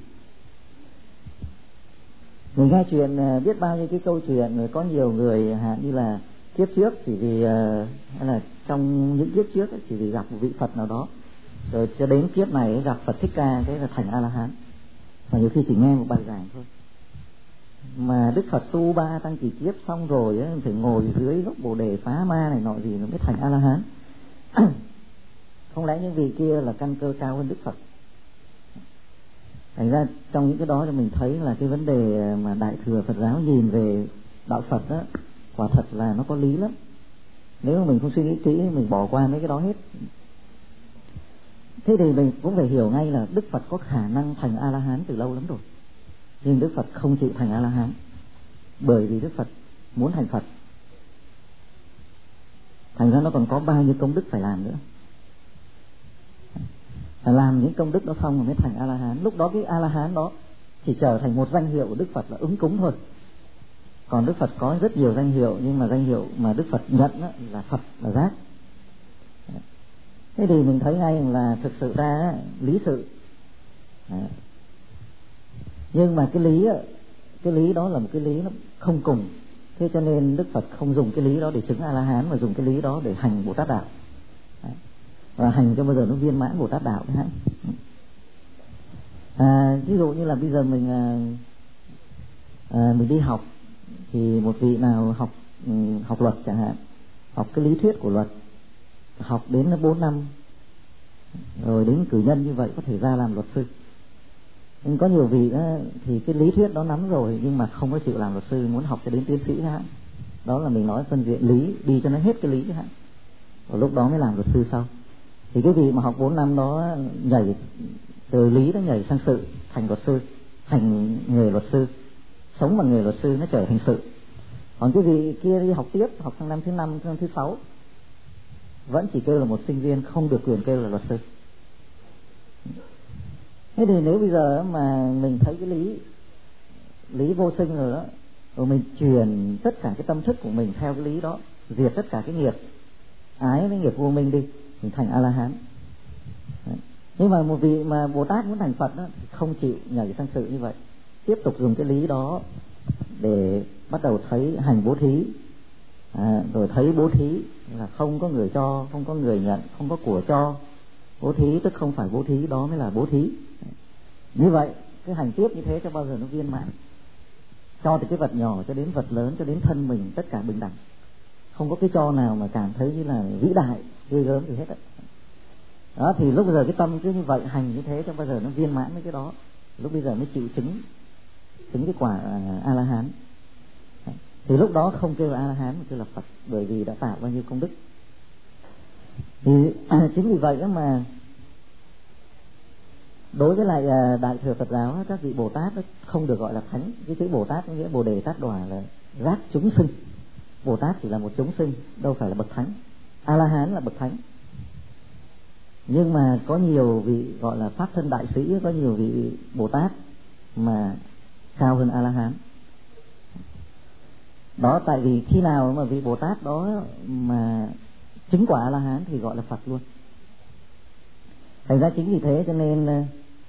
Mình nghe chuyện biết bao nhiêu cái câu chuyện, rồi có nhiều người như là kiếp trước chỉ vì hay là trong những kiếp trước chỉ vì gặp một vị Phật nào đó, rồi cho đến kiếp này gặp Phật Thích Ca thế là thành A La Hán, mà nhiều khi chỉ nghe một bài giảng thôi. Mà Đức Phật tu 3 tăng kỳ kiếp xong rồi phải ngồi dưới gốc Bồ Đề phá ma này nọ gì nó mới thành A La Hán. Không lẽ những vị kia là căn cơ cao hơn Đức Phật? Thành ra trong những cái đó thì mình thấy là cái vấn đề mà Đại Thừa Phật giáo nhìn về đạo Phật quả thật là nó có lý lắm. Nếu mà mình không suy nghĩ kỹ, mình bỏ qua mấy cái đó hết. Thế thì mình cũng phải hiểu ngay là Đức Phật có khả năng thành A La Hán từ lâu lắm rồi, nhưng Đức Phật không chịu thành A La Hán, bởi vì Đức Phật muốn thành Phật. Thành ra nó còn có bao nhiêu công đức phải làm nữa, phải làm những công đức đó xong rồi mới thành A La Hán. Lúc đó cái A La Hán đó chỉ trở thành một danh hiệu của Đức Phật là ứng cúng thôi. Còn Đức Phật có rất nhiều danh hiệu, nhưng mà danh hiệu mà Đức Phật nhận là Phật, là giác. Thế thì mình thấy ngay là thực sự ra lý sự. Nhưng mà cái lý đó là một cái lý nó không cùng. Thế cho nên Đức Phật không dùng cái lý đó để chứng A La Hán, mà dùng cái lý đó để hành Bồ Tát đạo. Và hành cho bao giờ nó viên mãn Bồ Tát đạo đấy. Ví dụ như là bây giờ mình đi học thì một vị nào học luật chẳng hạn, học cái lý thuyết của luật, học đến 4 năm rồi đến cử nhân như vậy có thể ra làm luật sư. Nhưng có nhiều vị đó, thì cái lý thuyết đó nắm rồi nhưng mà không có chịu làm luật sư, muốn học cho đến tiến sĩ hả? Đó là mình nói phân diện lý, đi cho nó hết cái lý hả? Rồi lúc đó mới làm luật sư sau. Thì cái vị mà học 4 năm đó nhảy từ lý nó nhảy sang sự, thành luật sư, thành nghề luật sư, sống bằng nghề luật sư, nó trở thành sự. Còn cái vị kia đi học tiếp, học sang năm thứ 5, năm thứ 6 vẫn chỉ kêu là một sinh viên, không được quyền kêu là luật sư. Thế thì nếu bây giờ mà mình thấy cái lý vô sinh rồi đó, rồi mình truyền tất cả cái tâm thức của mình theo cái lý đó, diệt tất cả cái nghiệp ái với nghiệp vô minh đi, mình thành A-la-hán. Nhưng mà một vị mà Bồ Tát muốn thành Phật đó, không chịu nhảy sang sự như vậy, tiếp tục dùng cái lý đó để bắt đầu thấy hành bố thí, rồi thấy bố thí là không có người cho, không có người nhận, không có của cho. Bố thí tức không phải bố thí, đó mới là bố thí. Như vậy cái hành tiếp như thế cho bao giờ nó viên mãn, cho từ cái vật nhỏ cho đến vật lớn, cho đến thân mình tất cả bình đẳng, không có cái cho nào mà cảm thấy như là vĩ đại ghê gớm gì hết á. Đó thì lúc bây giờ cái tâm cứ như vậy hành như thế cho bao giờ nó viên mãn với cái đó, lúc bây giờ mới chịu chứng cái quả A-la-hán. Thì lúc đó không kêu là A-la-hán mà kêu là Phật, bởi vì đã tạo bao nhiêu công đức. Thì chính vì vậy mà đối với lại Đại thừa Phật giáo, các vị Bồ Tát không được gọi là thánh. Cái chữ Bồ Tát có nghĩa Bồ Đề Tát Đọa là giác chúng sinh. Bồ Tát chỉ là một chúng sinh, đâu phải là bậc thánh. A-la-hán là bậc thánh. Nhưng mà có nhiều vị gọi là pháp thân đại sĩ, có nhiều vị Bồ Tát mà cao hơn A-la-hán. Đó, tại vì khi nào mà vị Bồ Tát đó mà chứng quả A-la-hán thì gọi là Phật luôn. Thành ra chính vì thế cho nên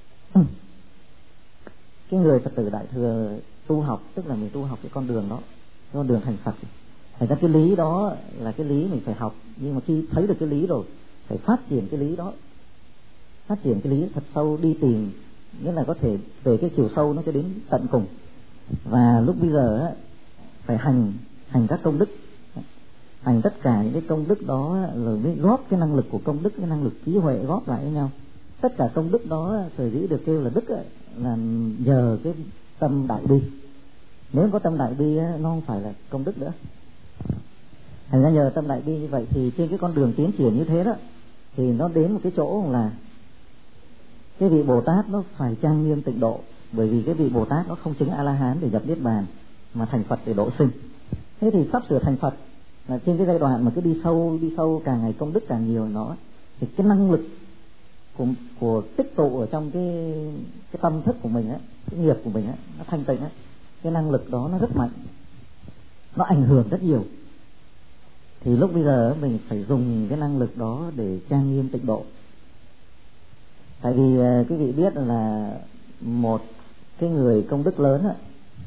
cái người Phật tử Đại thừa tu học, tức là mình tu học cái con đường đó, con đường thành Phật. Thành ra cái lý đó là cái lý mình phải học, nhưng mà khi thấy được cái lý rồi phải phát triển cái lý đó, phát triển cái lý thật sâu, đi tìm, nghĩa là có thể về cái chiều sâu nó cho đến tận cùng. Và lúc bây giờ phải hành các công đức, hành tất cả những cái công đức đó, rồi mới góp cái năng lực của công đức, cái năng lực trí huệ góp lại với nhau. Tất cả công đức đó sở dĩ được kêu là đức là nhờ cái tâm đại bi. Nếu có tâm đại bi nó không phải là công đức nữa. Thành ra nhờ tâm đại bi như vậy thì trên cái con đường tiến triển như thế đó, thì nó đến một cái chỗ là cái vị Bồ Tát nó phải trang nghiêm tịnh độ. Bởi vì cái vị Bồ Tát nó không chứng A-la-hán để nhập niết bàn, mà thành Phật để độ sinh. Thế thì sắp sửa thành Phật là trên cái giai đoạn mà cứ đi sâu càng ngày công đức càng nhiều nó, thì cái năng lực của tích tụ ở trong cái tâm thức của mình á, cái nghiệp của mình á, nó thanh tịnh á, cái năng lực đó nó rất mạnh, nó ảnh hưởng rất nhiều. Thì lúc bây giờ mình phải dùng cái năng lực đó để trang nghiêm tịnh độ. Tại vì quý vị biết là một cái người công đức lớn á,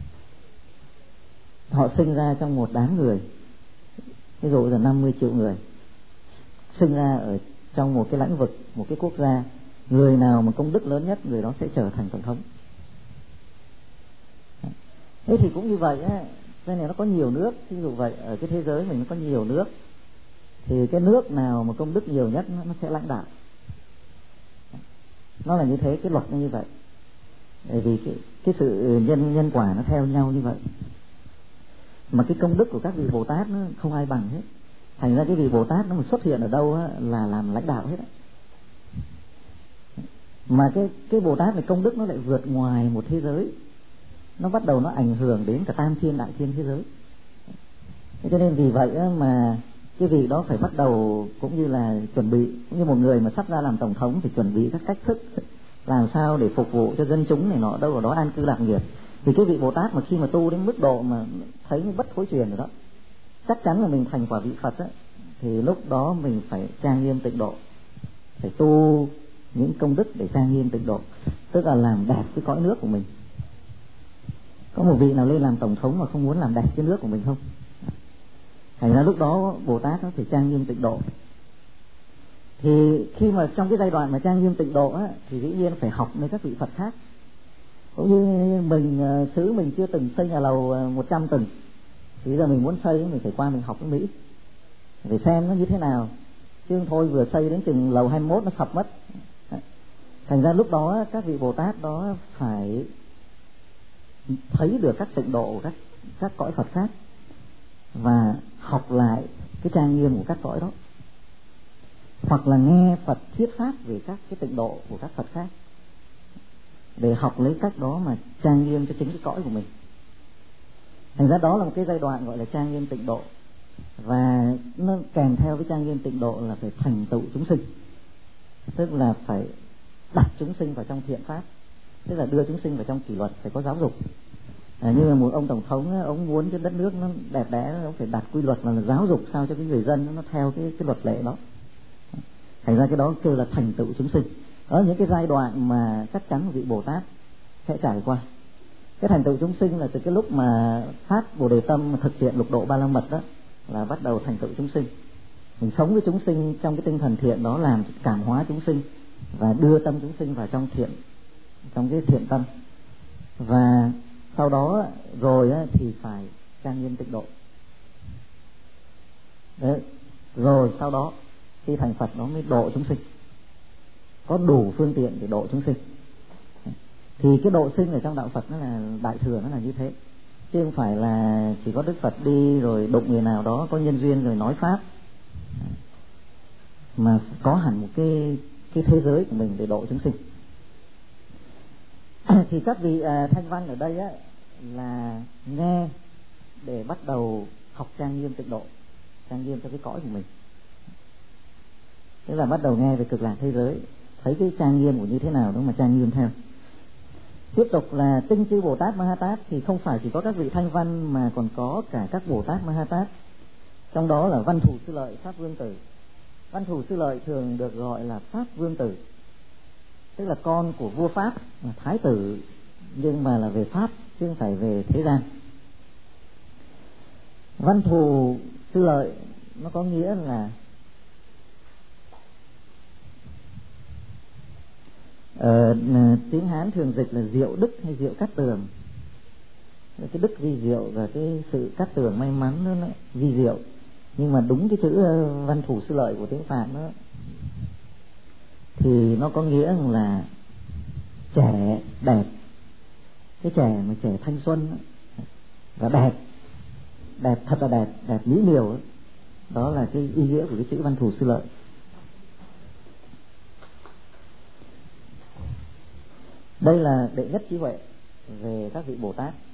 họ sinh ra trong một đám người, ví dụ là 50 triệu người, sinh ra ở trong một cái lãnh vực, một cái quốc gia, người nào mà công đức lớn nhất người đó sẽ trở thành tổng thống. Thế thì cũng như vậy á, cái này nó có nhiều nước, ví dụ vậy ở cái thế giới mình nó có nhiều nước, thì cái nước nào mà công đức nhiều nhất nó sẽ lãnh đạo. Nó là như thế, cái luật nó như vậy. Bởi vì cái sự nhân quả nó theo nhau như vậy. Mà cái công đức của các vị Bồ Tát nó không ai bằng hết. Thành ra cái vị Bồ Tát nó mà xuất hiện ở đâu á, là làm lãnh đạo hết á. Mà cái Bồ Tát này công đức nó lại vượt ngoài một thế giới, nó bắt đầu nó ảnh hưởng đến cả tam thiên đại thiên thế giới. Thế cho nên vì vậy á, mà cái vị đó phải bắt đầu cũng như là chuẩn bị, cũng như một người mà sắp ra làm tổng thống thì chuẩn bị các cách thức làm sao để phục vụ cho dân chúng này nọ, đâu ở đó an cư lạc nghiệp. Thì cái vị Bồ Tát mà khi mà tu đến mức độ mà thấy như bất thối truyền rồi đó, chắc chắn là mình thành quả vị Phật á, thì lúc đó mình phải trang nghiêm tịnh độ, phải tu những công đức để trang nghiêm tịnh độ, tức là làm đẹp cái cõi nước của mình. Có một vị nào lên làm tổng thống mà không muốn làm đẹp cái nước của mình không? Thành ra lúc đó Bồ Tát nó phải trang nghiêm tịnh độ. Thì khi mà trong cái giai đoạn mà trang nghiêm tịnh độ á, thì dĩ nhiên phải học với các vị Phật khác. Cũng như mình xứ mình chưa từng xây nhà lầu 100 tầng, Thì bây giờ mình muốn xây mình phải qua mình học ở Mỹ để xem nó như thế nào, chứ thôi vừa xây đến chừng lầu 21 nó sập mất. Thành ra lúc đó các vị Bồ Tát đó phải thấy được các tịnh độ của các cõi Phật khác và học lại cái trang nghiêm của các cõi đó, hoặc là nghe Phật thuyết pháp về các cái tịnh độ của các Phật khác để học lấy cách đó mà trang nghiêm cho chính cái cõi của mình. Thành ra đó là một cái giai đoạn gọi là trang nghiêm tịnh độ, và nó kèm theo với trang nghiêm tịnh độ là phải thành tựu chúng sinh, tức là phải đặt chúng sinh vào trong thiện pháp, tức là đưa chúng sinh vào trong kỷ luật, phải có giáo dục. Như là một ông tổng thống, ông muốn cho đất nước nó đẹp đẽ, ông phải đặt quy luật là giáo dục sao cho cái người dân nó theo cái luật lệ đó. Thành ra cái đó kêu là thành tựu chúng sinh. Đó là những cái giai đoạn mà chắc chắn vị Bồ Tát sẽ trải qua. Cái thành tựu chúng sinh là từ cái lúc mà phát Bồ Đề Tâm thực hiện lục độ Ba La Mật đó, là bắt đầu thành tựu chúng sinh. Mình sống với chúng sinh trong cái tinh thần thiện đó, làm cảm hóa chúng sinh và đưa tâm chúng sinh vào trong cái thiện tâm. Và sau đó rồi thì phải trang nghiêm tịnh độ. Đấy. Rồi sau đó khi thành Phật nó mới độ chúng sinh, có đủ phương tiện để độ chúng sinh. Thì cái độ sinh ở trong đạo Phật nó là đại thừa, nó là như thế, chứ không phải là chỉ có Đức Phật đi rồi đụng người nào đó có nhân duyên rồi nói pháp, mà có hẳn một cái thế giới của mình để độ chúng sinh. Thì các vị thanh văn ở đây là nghe để bắt đầu học trang nghiêm tịnh độ, trang nghiêm cho cái cõi của mình. Tức là bắt đầu nghe về cực lạc thế giới, thấy cái trang nghiêm của như thế nào đó mà trang nghiêm theo. Tiếp tục là tinh chư Bồ Tát Ma Ha Tát, thì không phải chỉ có các vị thanh văn mà còn có cả các Bồ Tát Ma Ha Tát. Trong đó là Văn Thù Sư Lợi, Pháp Vương Tử. Văn Thù Sư Lợi thường được gọi là Pháp Vương Tử, tức là con của vua Pháp, là thái tử, nhưng mà là về Pháp chứ không phải về thế gian. Văn Thù Sư Lợi nó có nghĩa là tiếng Hán thường dịch là Diệu Đức hay Diệu Cát Tường. Cái đức vi diệu và cái sự cát tường may mắn nó vi diệu. Nhưng mà đúng cái chữ Văn Thù Sư Lợi của tiếng Phạn đó thì nó có nghĩa là trẻ đẹp, cái trẻ mà trẻ thanh xuân và đẹp thật là đẹp mỹ miều. Đó là cái ý nghĩa của cái chữ Văn Thù Sư Lợi. Đây là đệ nhất trí huệ về các vị Bồ Tát.